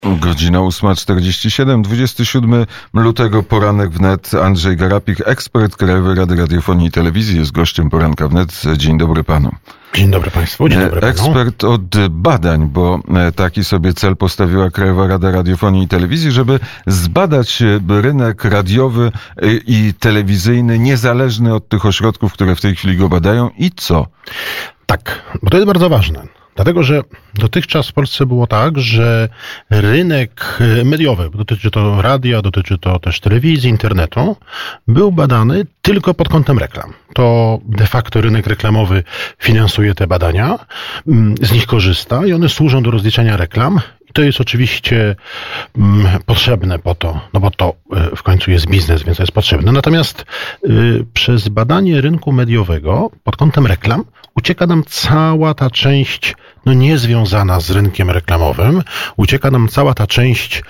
Godzina 8:47, 27 lutego, poranek wnet. Andrzej Garapik, ekspert Krajowej Rady Radiofonii i Telewizji, jest gościem poranka wnet. Dzień dobry panu. Dzień dobry państwu, dzień dobry panu. Ekspert od badań, bo taki sobie cel postawiła Krajowa Rada Radiofonii i Telewizji, żeby zbadać rynek radiowy i telewizyjny, niezależny od tych ośrodków, które w tej chwili go badają. I co? Tak, bo to jest bardzo ważne. Dlatego, że dotychczas w Polsce było tak, że rynek mediowy, dotyczy to radia, dotyczy to też telewizji, internetu, był badany tylko pod kątem reklam. To de facto rynek reklamowy finansuje te badania, z nich korzysta i one służą do rozliczania reklam. I to jest oczywiście potrzebne po to, no bo to w końcu jest biznes, więc to jest potrzebne. Natomiast przez badanie rynku mediowego pod kątem reklam ucieka nam cała ta część niezwiązana z rynkiem reklamowym, ucieka nam cała ta część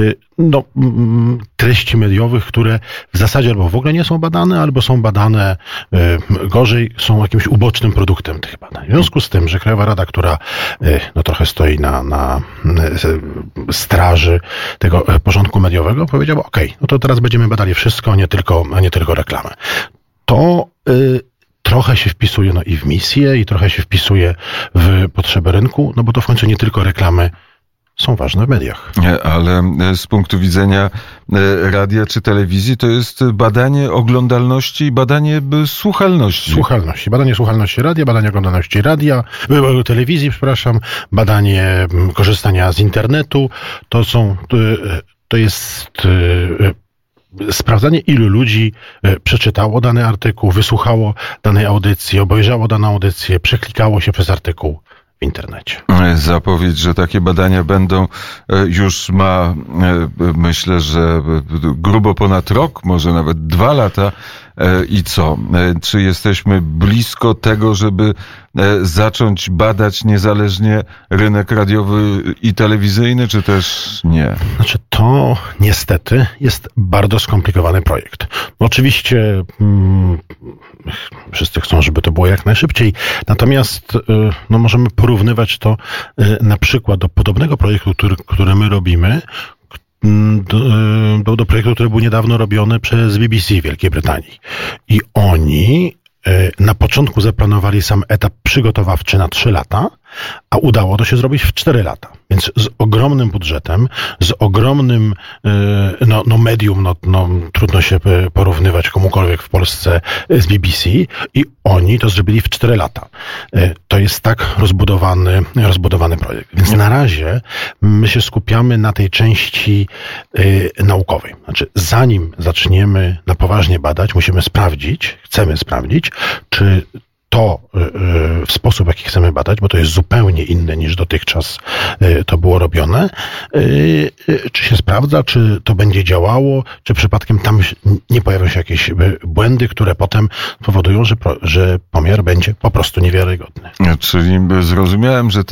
treści mediowych, które w zasadzie albo w ogóle nie są badane, albo są badane gorzej, są jakimś ubocznym produktem tych badań. W związku z tym, że Krajowa Rada, która trochę stoi na straży tego porządku mediowego, powiedziała: okej, no to teraz będziemy badali wszystko, a nie tylko reklamę. To trochę się wpisuje i w misję, i trochę się wpisuje w potrzeby rynku, bo to w końcu nie tylko reklamy są ważne w mediach. Ale z punktu widzenia radia czy telewizji to jest badanie oglądalności i badanie słuchalności. Badanie słuchalności radia, badanie oglądalności telewizji, badanie korzystania z internetu. To jest sprawdzanie, ilu ludzi przeczytało dany artykuł, wysłuchało danej audycji, obejrzało daną audycję, przeklikało się przez artykuł w internecie. Zapowiedź, że takie badania będą, już ma, myślę, że grubo ponad rok, może nawet 2 lata. I co? Czy jesteśmy blisko tego, żeby zacząć badać niezależnie rynek radiowy i telewizyjny, czy też nie? Znaczy, to niestety jest bardzo skomplikowany projekt. Oczywiście wszyscy chcą, żeby to było jak najszybciej, natomiast możemy porównywać to na przykład do podobnego projektu, który my robimy, do projektu, który był niedawno robiony przez BBC Wielkiej Brytanii. I oni na początku zaplanowali sam etap przygotowawczy na 3 lata, a udało to się zrobić w 4 lata. Więc z ogromnym budżetem, z ogromnym medium, trudno się porównywać komukolwiek w Polsce z BBC, i oni to zrobili w 4 lata. To jest tak rozbudowany projekt. Więc na razie my się skupiamy na tej części naukowej. Znaczy, zanim zaczniemy na poważnie badać, chcemy sprawdzić, czy to w sposób, jaki chcemy badać, bo to jest zupełnie inne niż dotychczas to było robione, czy się sprawdza, czy to będzie działało, czy przypadkiem tam nie pojawią się jakieś błędy, które potem powodują, że pomiar będzie po prostu niewiarygodny. Czyli zrozumiałem, że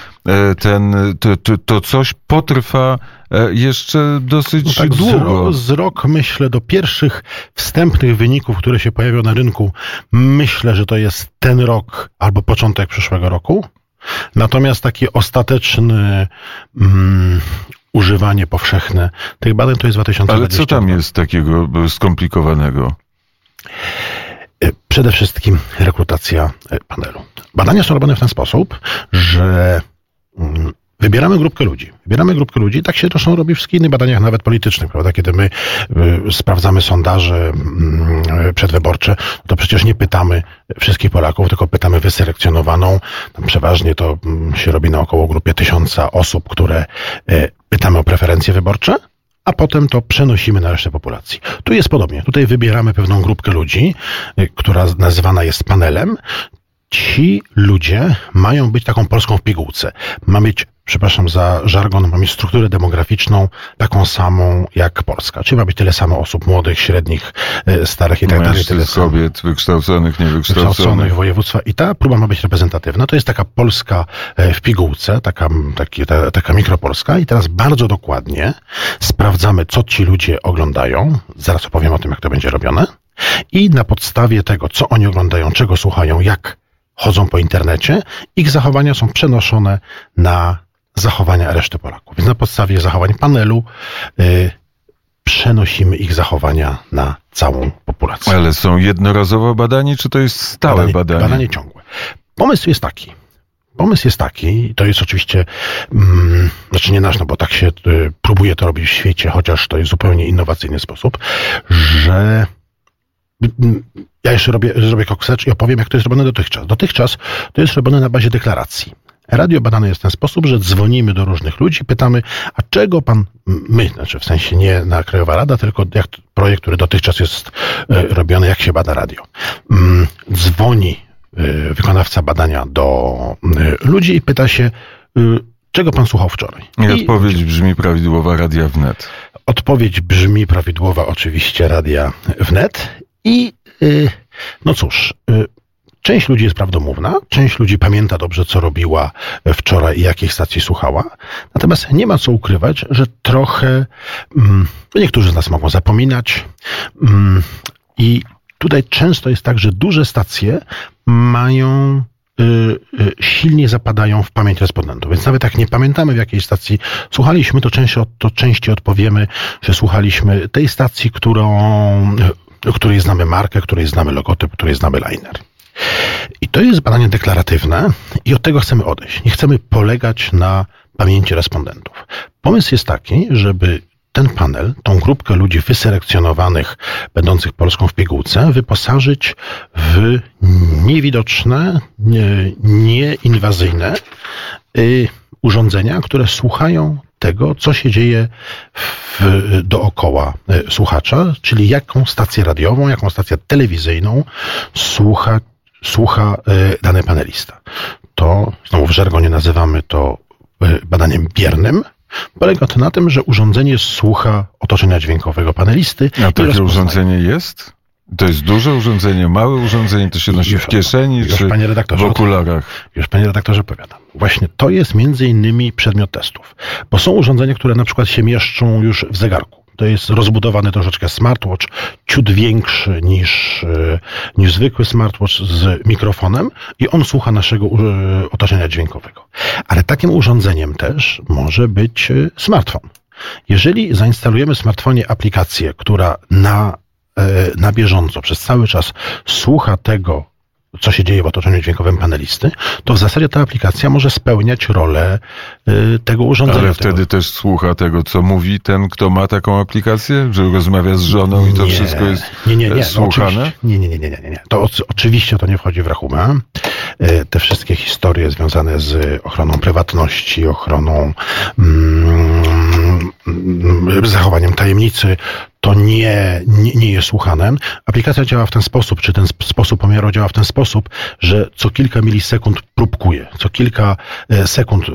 to coś potrwa jeszcze dosyć długo. Z rok, myślę, do pierwszych wstępnych wyników, które się pojawią na rynku, myślę, że to jest ten rok albo początek przyszłego roku. Natomiast takie ostateczne używanie powszechne tych badań to jest 2020. Ale co tam jest takiego skomplikowanego? Przede wszystkim rekrutacja panelu. Badania są robione w ten sposób, że wybieramy grupkę ludzi, tak się zresztą robi w wszystkich innych badaniach, nawet politycznych, prawda? Kiedy my sprawdzamy sondaże przedwyborcze, to przecież nie pytamy wszystkich Polaków, tylko pytamy wyselekcjonowaną, tam przeważnie to się robi na około grupie 1000 osób, które pytamy o preferencje wyborcze, a potem to przenosimy na resztę populacji. Tu jest podobnie. Tutaj wybieramy pewną grupkę ludzi, która nazywana jest panelem. Ci ludzie mają być taką Polską w pigułce. Ma mieć, przepraszam za żargon, ma mieć strukturę demograficzną taką samą jak Polska. Czyli ma być tyle samo osób młodych, średnich, starych i tak dalej. Tyle kobiet, wykształconych, niewykształconych. Województwa. I ta próba ma być reprezentatywna. To jest taka Polska w pigułce, taka mikropolska. I teraz bardzo dokładnie sprawdzamy, co ci ludzie oglądają. Zaraz opowiem o tym, jak to będzie robione. I na podstawie tego, co oni oglądają, czego słuchają, jak chodzą po internecie, ich zachowania są przenoszone na zachowania reszty Polaków. Więc na podstawie zachowań panelu przenosimy ich zachowania na całą populację. Ale są jednorazowo badani, czy to jest stałe badanie? Badanie ciągłe. Pomysł jest taki, to jest oczywiście, znaczy nie nasz, no bo tak się próbuje to robić w świecie, chociaż to jest zupełnie innowacyjny sposób, że ja jeszcze zrobię kokset i opowiem, jak to jest robione dotychczas. Dotychczas to jest robione na bazie deklaracji. Radio badane jest w ten sposób, że dzwonimy do różnych ludzi, pytamy, a czego znaczy w sensie nie na Krajowa Rada, tylko jak projekt, który dotychczas jest robiony, jak się bada radio. Dzwoni wykonawca badania do ludzi i pyta się, czego pan słuchał wczoraj. I odpowiedź brzmi prawidłowa Radia Wnet. Odpowiedź brzmi prawidłowa oczywiście Radia Wnet i no cóż, część ludzi jest prawdomówna, część ludzi pamięta dobrze, co robiła wczoraj i jakiej stacji słuchała. Natomiast nie ma co ukrywać, że trochę niektórzy z nas mogą zapominać i tutaj często jest tak, że duże stacje silnie zapadają w pamięć respondentów. Więc nawet jak nie pamiętamy, w jakiej stacji słuchaliśmy, to częściej odpowiemy, że słuchaliśmy tej stacji, której znamy markę, której znamy logotyp, której znamy liner. I to jest badanie deklaratywne i od tego chcemy odejść. Nie chcemy polegać na pamięci respondentów. Pomysł jest taki, żeby ten panel, tą grupkę ludzi wyselekcjonowanych, będących Polską w pigułce, wyposażyć w niewidoczne, nieinwazyjne urządzenia, które słuchają tego, co się dzieje dookoła słuchacza, czyli jaką stację radiową, jaką stację telewizyjną słucha dany panelista. To, znowu w żargonie nazywamy to badaniem biernym. Polega to na tym, że urządzenie słucha otoczenia dźwiękowego panelisty. A takie urządzenie jest? To jest duże urządzenie, małe urządzenie, to się nosi w kieszeni czy w okularach? Już panie redaktorze powiadam. Właśnie to jest między innymi przedmiot testów. Bo są urządzenia, które na przykład się mieszczą już w zegarku. To jest rozbudowany troszeczkę smartwatch, ciut większy niż zwykły smartwatch z mikrofonem i on słucha naszego otoczenia dźwiękowego. Ale takim urządzeniem też może być smartfon. Jeżeli zainstalujemy w smartfonie aplikację, która na bieżąco przez cały czas słucha tego, co się dzieje w otoczeniu dźwiękowym panelisty, to w zasadzie ta aplikacja może spełniać rolę tego urządzenia. Ale wtedy też słucha tego, co mówi ten, kto ma taką aplikację? Że rozmawia z żoną i to wszystko jest słuchane? Nie. To oczywiście to nie wchodzi w rachubę. Te wszystkie historie związane z ochroną prywatności, ochroną zachowaniem tajemnicy, to nie jest słuchane. Aplikacja działa w ten sposób, czy ten sposób pomiaru działa w ten sposób, że co kilka milisekund próbkuje, co kilka sekund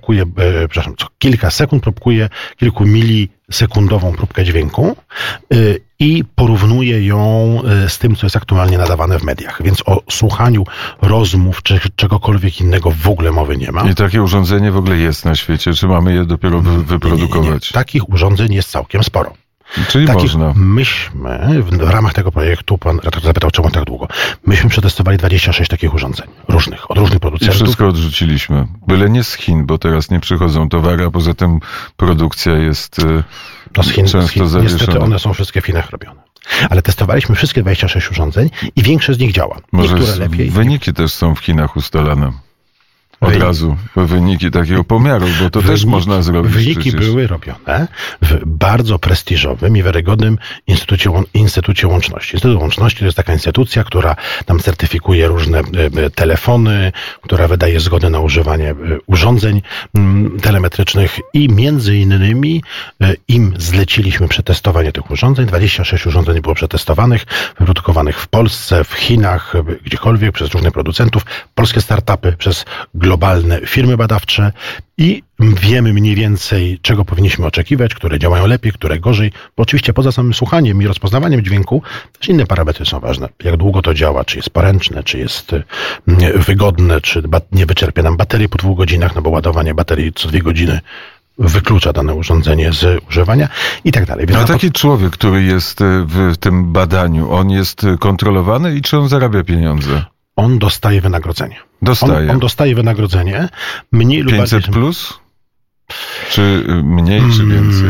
próbkuje kilkumilisekundową próbkę dźwięku i porównuje ją z tym, co jest aktualnie nadawane w mediach. Więc o słuchaniu rozmów czy czegokolwiek innego w ogóle mowy nie ma. I takie urządzenie w ogóle jest na świecie? Czy mamy je dopiero wyprodukować? Nie. Takich urządzeń jest całkiem sporo. Czyli można. Myśmy w ramach tego projektu, pan redaktor zapytał, czemu tak długo, myśmy przetestowali 26 takich urządzeń, od różnych producentów. I wszystko odrzuciliśmy. Byle nie z Chin, bo teraz nie przychodzą towary, a poza tym produkcja jest z Chin zawieszona. Niestety one są wszystkie w Chinach robione. Ale testowaliśmy wszystkie 26 urządzeń i większość z nich działa. Może wyniki też są w Chinach ustalane. Od razu wyniki takiego pomiaru, bo to też można zrobić. Wyniki były robione w bardzo prestiżowym i wiarygodnym Instytucie Łączności. Instytut Łączności to jest taka instytucja, która tam certyfikuje różne telefony, która wydaje zgodę na używanie urządzeń telemetrycznych i między innymi im zleciliśmy przetestowanie tych urządzeń. 26 urządzeń było przetestowanych, wyprodukowanych w Polsce, w Chinach, gdziekolwiek przez różnych producentów, polskie startupy, przez globalne firmy badawcze i wiemy mniej więcej, czego powinniśmy oczekiwać, które działają lepiej, które gorzej, bo oczywiście poza samym słuchaniem i rozpoznawaniem dźwięku też inne parametry są ważne. Jak długo to działa, czy jest poręczne, czy jest wygodne, czy nie wyczerpie nam baterii po 2 godzinach, no bo ładowanie baterii co 2 godziny wyklucza dane urządzenie z używania i tak dalej. A taki człowiek, który jest w tym badaniu, on jest kontrolowany i czy on zarabia pieniądze? On dostaje wynagrodzenie. On dostaje wynagrodzenie. Mniej lub 500 plus? Czy mniej, czy więcej?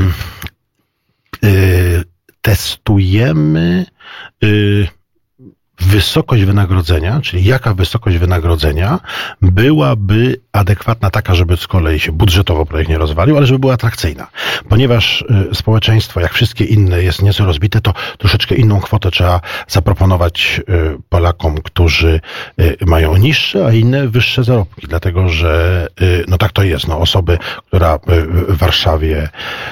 Testujemy wysokość wynagrodzenia, czyli jaka wysokość wynagrodzenia byłaby adekwatna, taka, żeby z kolei się budżetowo projekt nie rozwalił, ale żeby była atrakcyjna. Ponieważ społeczeństwo, jak wszystkie inne, jest nieco rozbite, to troszeczkę inną kwotę trzeba zaproponować Polakom, którzy mają niższe, a inne wyższe zarobki. Dlatego, że no tak to jest. No, osoby, która w Warszawie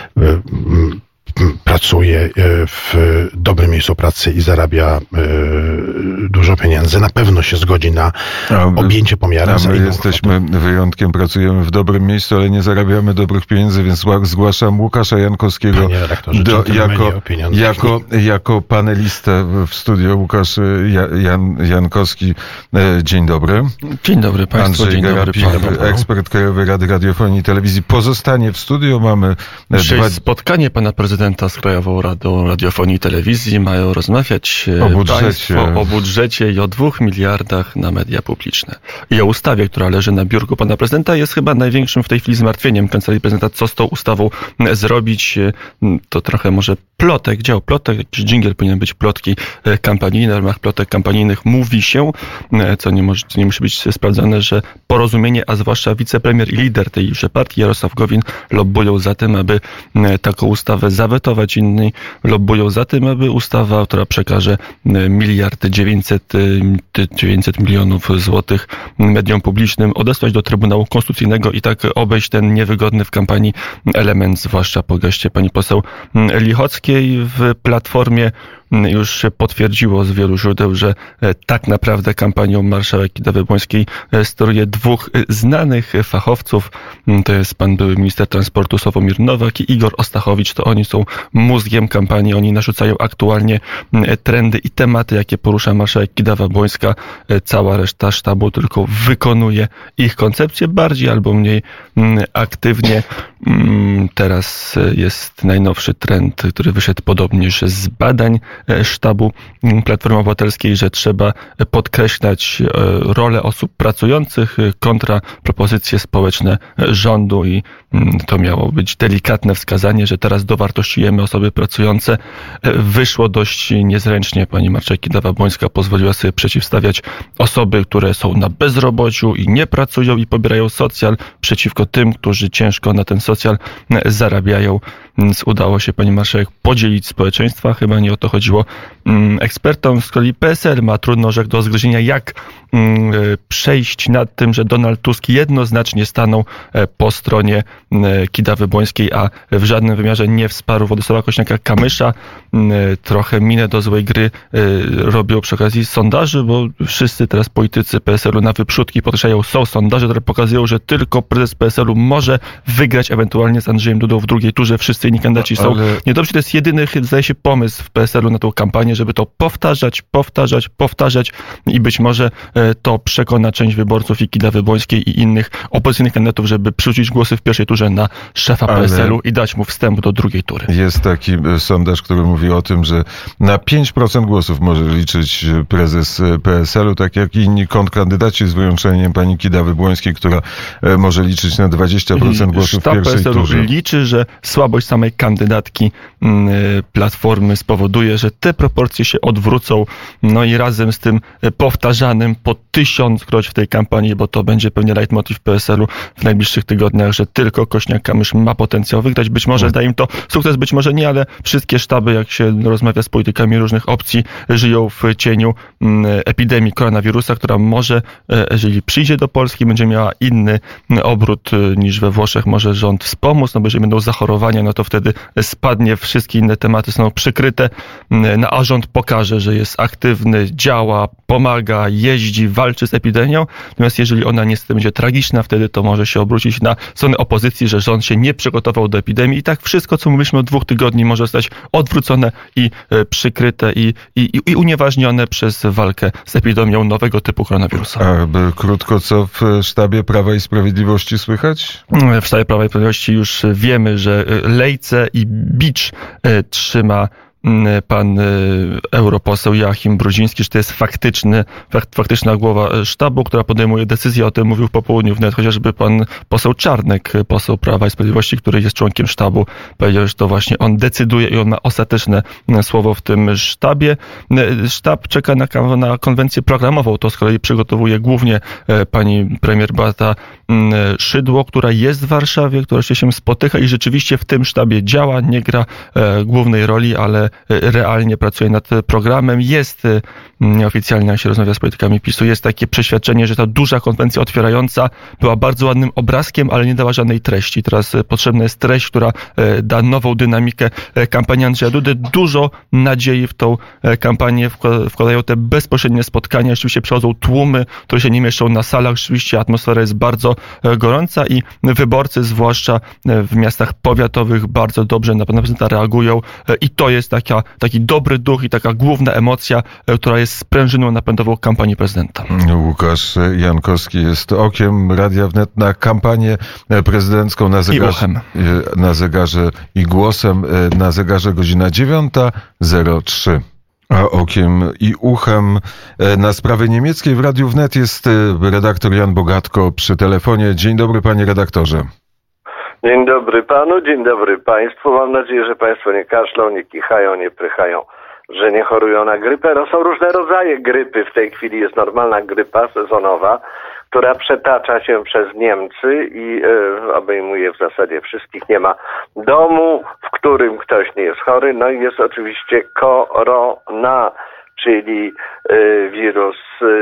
pracuje w dobrym miejscu pracy i zarabia dużo pieniędzy, na pewno się zgodzi na objęcie pomiarem. My jesteśmy wyjątkiem, pracujemy w dobrym miejscu, ale nie zarabiamy dobrych pieniędzy, więc zgłaszam Łukasza Jankowskiego jako panelistę w studio. Łukasz Jankowski, dzień dobry. Dzień dobry Państwu. Andrzej Garapik, ekspert Krajowej Rady Radiofonii i Telewizji, pozostanie w studiu. Mamy spotkanie pana prezydenta z Krajową Radą Radiofonii i Telewizji. Mają rozmawiać o budżecie i o 2 miliardach na media publiczne. I o ustawie, która leży na biurku pana prezydenta, jest chyba największym w tej chwili zmartwieniem Kancelarii Prezydenta, co z tą ustawą zrobić. To trochę może dział plotek, jakiś dżingiel powinien być, plotki kampanijne. W ramach plotek kampanijnych mówi się, co nie musi być sprawdzone, że Porozumienie, a zwłaszcza wicepremier i lider tejże partii, Jarosław Gowin, lobbują za tym, aby taką ustawę zawetować. Inni lobbują za tym, aby ustawa, która przekaże 1,900 milionów złotych mediom publicznym, odesłać do Trybunału Konstytucyjnego i tak obejść ten niewygodny w kampanii element, zwłaszcza po geście pani poseł Lichockiej. W Platformie już się potwierdziło z wielu źródeł, że tak naprawdę kampanią marszałek Kidawy-Błońskiej steruje 2 znanych fachowców. To jest pan były minister transportu Sławomir Nowak i Igor Ostachowicz. To oni są mózgiem kampanii. Oni narzucają aktualnie trendy i tematy, jakie porusza marszałek Kidawa-Błońska. Cała reszta sztabu tylko wykonuje ich koncepcję bardziej albo mniej aktywnie. Teraz jest najnowszy trend, który wyszedł podobnież z badań sztabu Platformy Obywatelskiej, że trzeba podkreślać rolę osób pracujących kontra propozycje społeczne rządu i to miało być delikatne wskazanie, że teraz dowartościujemy osoby pracujące. Wyszło dość niezręcznie. Pani marszałek Kidawa-Błońska pozwoliła sobie przeciwstawiać osoby, które są na bezrobociu i nie pracują i pobierają socjal, przeciwko tym, którzy ciężko na ten socjal zarabiają. Więc udało się pani marszałek podzielić społeczeństwa. Chyba nie o to chodziło ekspertom. Z kolei PSL ma trudny orzech do zgryzienia, jak przejść nad tym, że Donald Tusk jednoznacznie stanął po stronie Kidawy-Błońskiej, a w żadnym wymiarze nie wsparł Władysława Kosiniaka-Kamysza. Trochę minę do złej gry robią przy okazji sondaży, bo wszyscy teraz politycy PSL-u na wyprzódki podkreślają, są sondaże, które pokazują, że tylko prezes PSL-u może wygrać ewentualnie z Andrzejem Dudą w drugiej turze. Wszyscy inni kandydaci są niedobrzy. To jest jedyny, zdaje się, pomysł w PSL-u na tą kampanię, żeby to powtarzać i być może to przekona część wyborców i Kidawy-Błońskiej i innych opozycyjnych kandydatów, żeby przerzucić głosy w pierwszej turze na szefa PSL-u i dać mu wstęp do drugiej tury. Jest taki sondaż, który mówi o tym, że na 5% głosów może liczyć prezes PSL-u, tak jak inni kontrkandydaci, z wyłączeniem pani Kidawy-Błońskiej, która może liczyć na 20% głosów w pierwszej PSL-u turze. Liczy, że słabość samej kandydatki Platformy spowoduje, że te proporcje się odwrócą, no i razem z tym powtarzanym po 1000-kroć w tej kampanii, bo to będzie pewnie leitmotiv PSL-u w najbliższych tygodniach, że tylko Kosiniak-Kamysz ma potencjał wygrać. Być może da im to sukces, być może nie, ale wszystkie sztaby, jak się rozmawia z politykami różnych opcji, żyją w cieniu epidemii koronawirusa, która może, jeżeli przyjdzie do Polski, będzie miała inny obrót niż we Włoszech. Może rząd wspomóc, no bo jeżeli będą zachorowania, no to wtedy spadnie, wszystkie inne tematy są przykryte, no a rząd pokaże, że jest aktywny, działa, pomaga, jeździ, walczy z epidemią. Natomiast jeżeli ona niestety będzie tragiczna, wtedy to może się obrócić na stronę opozycji, że rząd się nie przygotował do epidemii i tak wszystko, co mówiliśmy od 2 tygodni, może zostać odwrócone i przykryte i unieważnione przez walkę z epidemią nowego typu koronawirusa. A krótko, co w sztabie Prawa i Sprawiedliwości słychać? W sztabie Prawa i Sprawiedliwości już wiemy, że lejce i bicz trzyma pan europoseł Joachim Brudziński, że to jest faktyczna głowa sztabu, która podejmuje decyzję. O tym mówił w popołudniu wnet chociażby pan poseł Czarnek, poseł Prawa i Sprawiedliwości, który jest członkiem sztabu. Powiedział, że to właśnie on decyduje i on ma ostateczne słowo w tym sztabie. Sztab czeka na konwencję programową. To z kolei przygotowuje głównie pani premier Beata Szydło, która jest w Warszawie, która się spotyka i rzeczywiście w tym sztabie działa, nie gra głównej roli, ale realnie pracuje nad programem. Jest nieoficjalnie, jak się rozmawia z politykami PiS-u, jest takie przeświadczenie, że ta duża konwencja otwierająca była bardzo ładnym obrazkiem, ale nie dała żadnej treści. Teraz potrzebna jest treść, która da nową dynamikę kampanii Andrzeja Dudy. Dużo nadziei w tą kampanię wkładają te bezpośrednie spotkania. Rzeczywiście przychodzą tłumy, które się nie mieszczą na salach. Rzeczywiście atmosfera jest bardzo gorąca i wyborcy, zwłaszcza w miastach powiatowych, bardzo dobrze na prezydenta reagują i to jest taki dobry duch i taka główna emocja, która jest sprężyną napędową kampanii prezydenta. Łukasz Jankowski jest okiem Radia Wnet na kampanię prezydencką na zegarze i głosem na zegarze godzina 9:03. A okiem i uchem na sprawy niemieckiej w Radiu Wnet jest redaktor Jan Bogatko przy telefonie. Dzień dobry, panie redaktorze. Dzień dobry panu, dzień dobry państwu. Mam nadzieję, że państwo nie kaszlą, nie kichają, nie prychają, że nie chorują na grypę. No są różne rodzaje grypy. W tej chwili jest normalna grypa sezonowa, która przetacza się przez Niemcy i obejmuje w zasadzie wszystkich. Nie ma domu, w którym ktoś nie jest chory. No i jest oczywiście korona, czyli wirus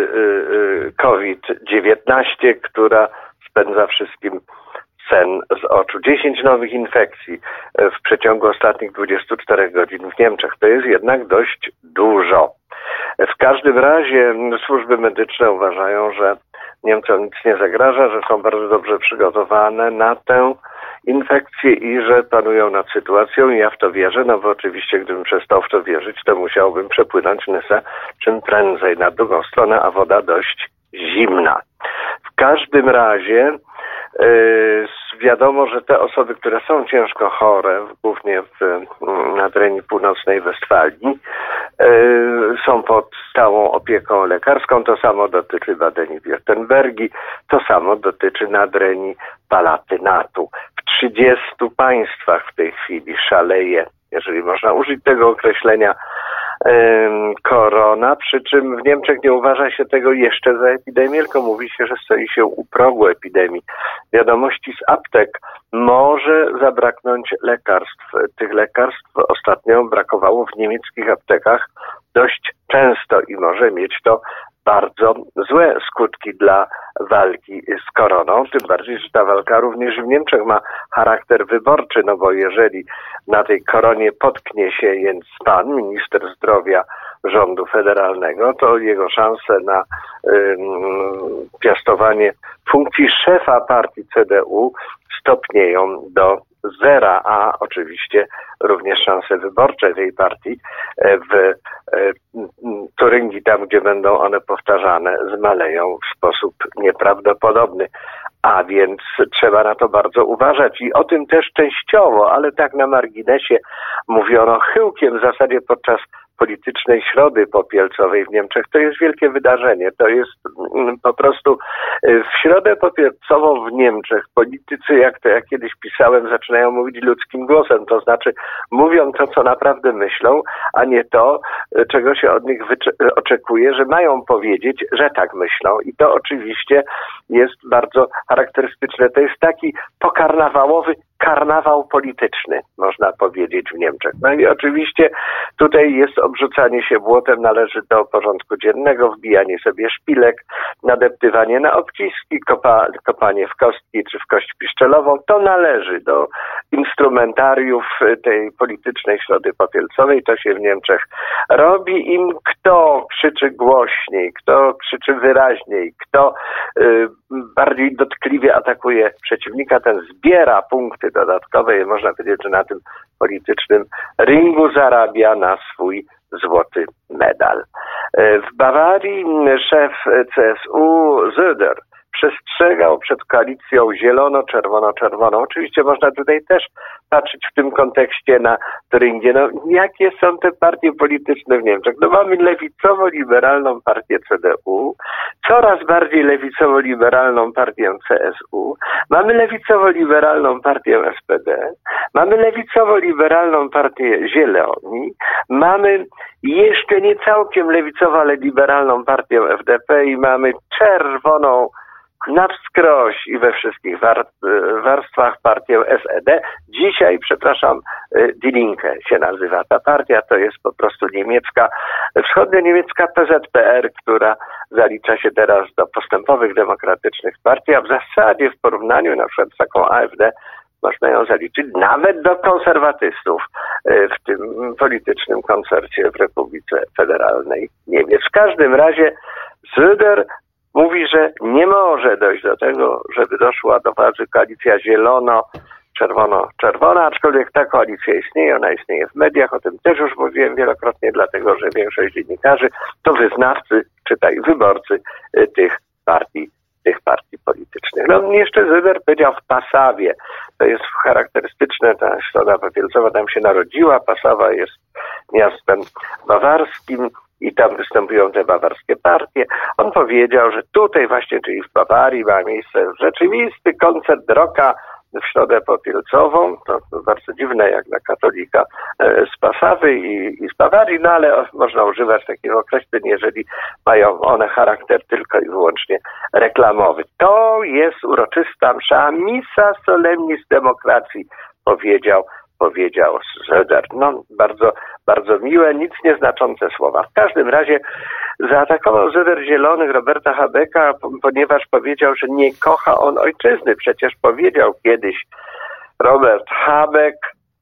COVID-19, która spędza wszystkim sen z oczu. 10 nowych infekcji w przeciągu ostatnich 24 godzin w Niemczech. To jest jednak dość dużo. W każdym razie służby medyczne uważają, że Niemcom nic nie zagraża, że są bardzo dobrze przygotowane na tę infekcję i że panują nad sytuacją i ja w to wierzę, no bo oczywiście gdybym przestał w to wierzyć, to musiałbym przepłynąć Nysę czym prędzej na drugą stronę, a woda dość zimna. W każdym razie wiadomo, że te osoby, które są ciężko chore, głównie na terenie północnej Westfalii, są pod stałą opieką lekarską. To samo dotyczy Badenii-Württembergi, to samo dotyczy Nadrenii Palatynatu. W 30 państwach w tej chwili szaleje, jeżeli można użyć tego określenia, korona, przy czym w Niemczech nie uważa się tego jeszcze za epidemię, tylko mówi się, że stoi się u progu epidemii. Wiadomości z aptek: może zabraknąć lekarstw. Tych lekarstw ostatnio brakowało w niemieckich aptekach dość często i może mieć to bardzo złe skutki dla walki z koroną, tym bardziej, że ta walka również w Niemczech ma charakter wyborczy, no bo jeżeli na tej koronie potknie się Jens Spahn, minister zdrowia rządu federalnego, to jego szanse na piastowanie funkcji szefa partii CDU stopnieją do zera, a oczywiście również szanse wyborcze tej partii w Turyngii, tam gdzie będą one powtarzane, zmaleją w sposób nieprawdopodobny. A więc trzeba na to bardzo uważać i o tym też częściowo, ale tak na marginesie mówiono chyłkiem w zasadzie podczas politycznej Środy Popielcowej w Niemczech. To jest wielkie wydarzenie. To jest po prostu w Środę Popielcową w Niemczech politycy, jak to ja kiedyś pisałem, zaczynają mówić ludzkim głosem. To znaczy mówią to, co naprawdę myślą, a nie to, czego się od nich oczekuje, że mają powiedzieć, że tak myślą. I to oczywiście jest bardzo charakterystyczne. To jest taki pokarnawałowy karnawał polityczny, można powiedzieć, w Niemczech. No i oczywiście tutaj jest obrzucanie się błotem, należy do porządku dziennego, wbijanie sobie szpilek, nadeptywanie na obciski, kopanie w kostki czy w kość piszczelową. To należy do instrumentariów tej politycznej Środy Popielcowej. To się w Niemczech robi. Im kto krzyczy głośniej, kto krzyczy wyraźniej, kto bardziej dotkliwie atakuje przeciwnika, ten zbiera punkty dodatkowe i można powiedzieć, że na tym politycznym ringu zarabia na swój złoty medal. W Bawarii szef CSU Söder przestrzegał przed koalicją zielono-czerwono-czerwoną. Oczywiście można tutaj też patrzeć w tym kontekście na Turyngii. No, jakie są te partie polityczne w Niemczech? No mamy lewicowo-liberalną partię CDU, coraz bardziej lewicowo-liberalną partię CSU, mamy lewicowo-liberalną partię SPD, mamy lewicowo-liberalną partię Zieloni, mamy jeszcze nie całkiem lewicową, ale liberalną partię FDP i mamy czerwoną na wskroś i we wszystkich warstwach partię SED. Dzisiaj, Die Linke się nazywa ta partia, to jest po prostu niemiecka, wschodnio-niemiecka PZPR, która zalicza się teraz do postępowych demokratycznych partii, a w zasadzie w porównaniu na przykład z taką AfD można ją zaliczyć nawet do konserwatystów w tym politycznym koncercie w Republice Federalnej Niemiec. W każdym razie Söder mówi, że nie może dojść do tego, żeby doszła do władzy koalicja zielono-czerwono-czerwona, aczkolwiek ta koalicja istnieje, ona istnieje w mediach, o tym też już mówiłem wielokrotnie, dlatego że większość dziennikarzy to wyznawcy, czytaj wyborcy tych partii politycznych. No jeszcze Söder powiedział w Passawie, to jest charakterystyczne, ta Środa Popielcowa tam się narodziła, Passawa jest miastem bawarskim i tam występują te bawarskie partie. On powiedział, że tutaj właśnie, czyli w Bawarii ma miejsce rzeczywisty koncert rocka w Środę Popielcową, to bardzo dziwne jak dla katolika z Passawy i z Bawarii, no ale można używać takich określeń, jeżeli mają one charakter tylko i wyłącznie reklamowy. To jest uroczysta msza, missa solemnis demokracji, powiedział Söder. No, bardzo, bardzo miłe, nic nieznaczące słowa. W każdym razie zaatakował Söder Zielonych Roberta Habecka, ponieważ powiedział, że nie kocha on ojczyzny. Przecież powiedział kiedyś Robert Habeck,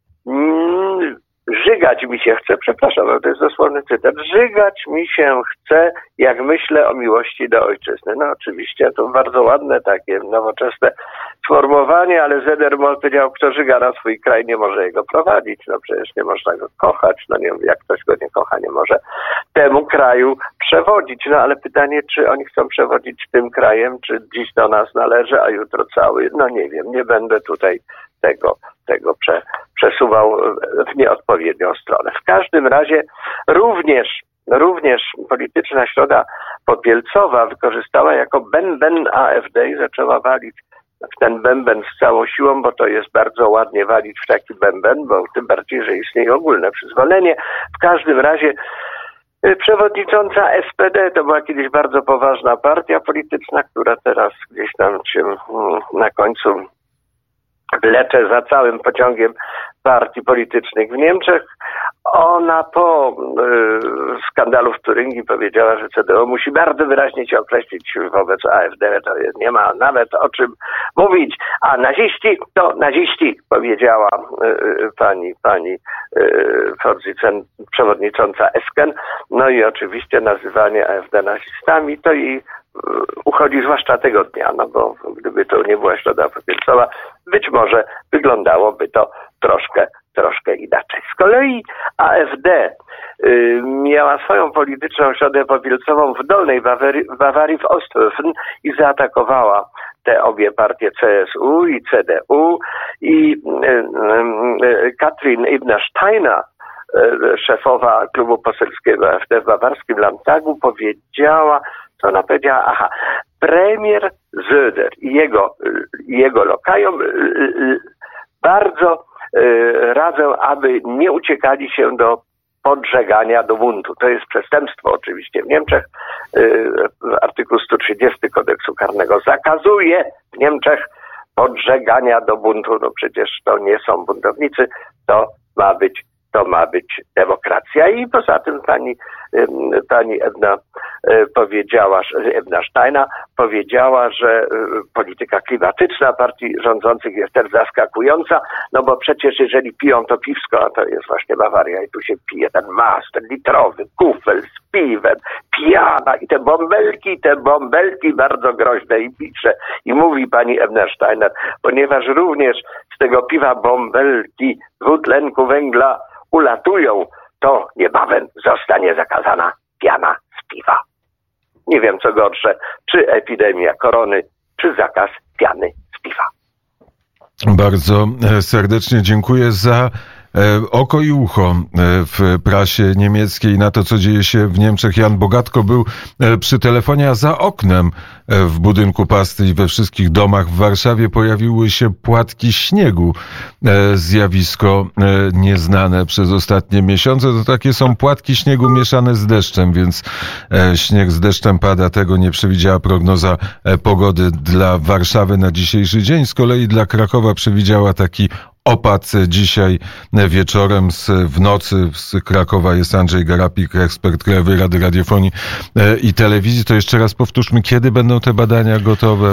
żygać mi się chce, przepraszam, ale to jest dosłowny cytat, żygać mi się chce, jak myślę o miłości do ojczyzny. No oczywiście to bardzo ładne takie nowoczesne sformułowanie, ale Söder powiedział, kto żyga na swój kraj, nie może jego prowadzić. No przecież nie można go kochać, no nie wiem, jak ktoś go nie kocha, nie może temu kraju przewodzić. No ale pytanie, czy oni chcą przewodzić tym krajem, czy dziś do nas należy, a jutro cały, no nie wiem, nie będę tutaj tego przesuwał w nieodpowiednią stronę. W każdym razie również polityczna Środa Popielcowa wykorzystała jako bęben AfD i zaczęła walić w ten bęben z całą siłą, bo to jest bardzo ładnie walić w taki bęben, bo tym bardziej, że istnieje ogólne przyzwolenie. W każdym razie przewodnicząca SPD to była kiedyś bardzo poważna partia polityczna, która teraz gdzieś tam się na końcu wlecze za całym pociągiem partii politycznych w Niemczech. Ona po skandalu w Turyngii powiedziała, że CDU musi bardzo wyraźnie się określić wobec AfD. To nie ma nawet o czym mówić. A naziści to naziści, powiedziała pani przewodnicząca Esken. No i oczywiście nazywanie AfD nazistami to jej uchodzi zwłaszcza tego dnia, no bo gdyby to nie była Środa Popielcowa, być może wyglądałoby to troszkę inaczej. Z kolei AfD miała swoją polityczną Środę Popielcową w Dolnej Bawarii w Osthofen i zaatakowała te obie partie CSU i CDU i Katrin Ebner-Steiner, szefowa klubu poselskiego AfD w bawarskim Landtagu, powiedziała, co ona powiedziała, premier Söder i jego lokajom bardzo radzę, aby nie uciekali się do podżegania, do buntu. To jest przestępstwo oczywiście w Niemczech. Artykuł 130 kodeksu karnego zakazuje w Niemczech podżegania do buntu. No przecież to nie są buntownicy, to ma być demokracja. I poza tym pani Ebner-Steiner powiedziała, że polityka klimatyczna partii rządzących jest też zaskakująca, no bo przecież jeżeli piją to piwsko, a to jest właśnie Bawaria i tu się pije ten ten litrowy kufel z piwem, pijana i te bąbelki bardzo groźne i pisze. I mówi pani Ebner-Steiner, ponieważ również z tego piwa bąbelki dwutlenku węgla ulatują, to niebawem zostanie zakazana piana z piwa. Nie wiem co gorsze, czy epidemia korony, czy zakaz piany z piwa. Bardzo serdecznie dziękuję za oko i ucho w prasie niemieckiej na to, co dzieje się w Niemczech. Jan Bogatko był przy telefonie, a za oknem w budynku Pasty i we wszystkich domach w Warszawie pojawiły się płatki śniegu. Zjawisko nieznane przez ostatnie miesiące. To takie są płatki śniegu mieszane z deszczem, więc śnieg z deszczem pada. Tego nie przewidziała prognoza pogody dla Warszawy na dzisiejszy dzień. Z kolei dla Krakowa przewidziała taki opad dzisiaj wieczorem. W nocy z Krakowa jest Andrzej Garapik, ekspert Krajowej Rady Radiofonii i Telewizji. To jeszcze raz powtórzmy, kiedy będą te badania gotowe?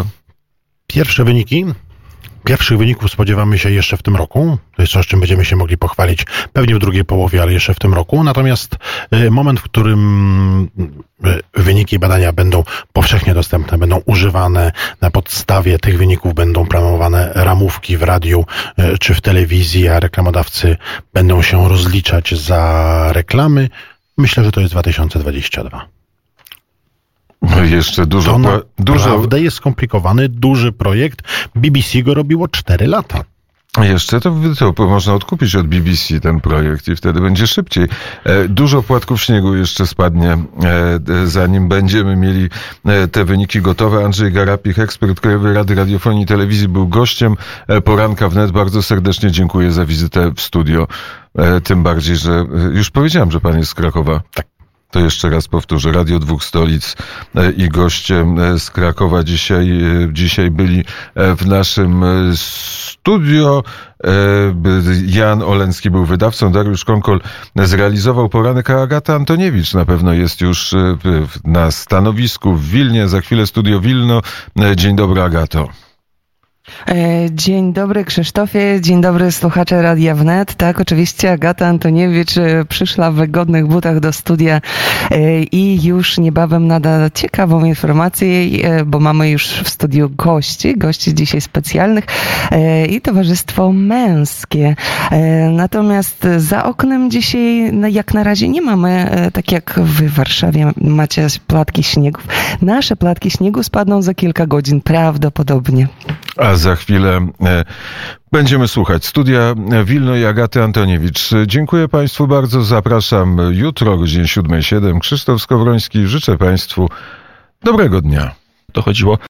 Pierwszych wyników spodziewamy się jeszcze w tym roku. To jest coś, czym będziemy się mogli pochwalić pewnie w drugiej połowie, ale jeszcze w tym roku. Natomiast moment, w którym wyniki badania będą powszechnie dostępne, będą używane, na podstawie tych wyników będą promowane ramówki w radiu czy w telewizji, a reklamodawcy będą się rozliczać za reklamy. Myślę, że to jest 2022. Jeszcze dużo. Naprawdę jest skomplikowany, duży projekt. BBC go robiło 4 lata. Jeszcze to można odkupić od BBC ten projekt i wtedy będzie szybciej. Dużo płatków śniegu jeszcze spadnie, zanim będziemy mieli te wyniki gotowe. Andrzej Garapik, ekspert Krajowej Rady Radiofonii i Telewizji, był gościem Poranka Wnet. Bardzo serdecznie dziękuję za wizytę w studio. Tym bardziej, że już powiedziałem, że pan jest z Krakowa. Tak. To jeszcze raz powtórzę. Radio Dwóch Stolic i goście z Krakowa dzisiaj byli w naszym studio. Jan Oleński był wydawcą, Dariusz Konkol zrealizował poranek, a Agata Antoniewicz na pewno jest już na stanowisku w Wilnie. Za chwilę studio Wilno. Dzień dobry, Agato. Dzień dobry, Krzysztofie, dzień dobry, słuchacze Radia Wnet. Tak, oczywiście Agata Antoniewicz przyszła w wygodnych butach do studia i już niebawem nada ciekawą informację, bo mamy już w studiu gości dzisiaj specjalnych i towarzystwo męskie. Natomiast za oknem dzisiaj jak na razie nie mamy, tak jak wy w Warszawie macie płatki śniegów. Nasze płatki śniegu spadną za kilka godzin, prawdopodobnie. A za chwilę będziemy słuchać studia Wilno i Agaty Antoniewicz. Dziękuję Państwu bardzo. Zapraszam jutro o godzinie 7:07. Krzysztof Skowroński. Życzę Państwu dobrego dnia. To chodziło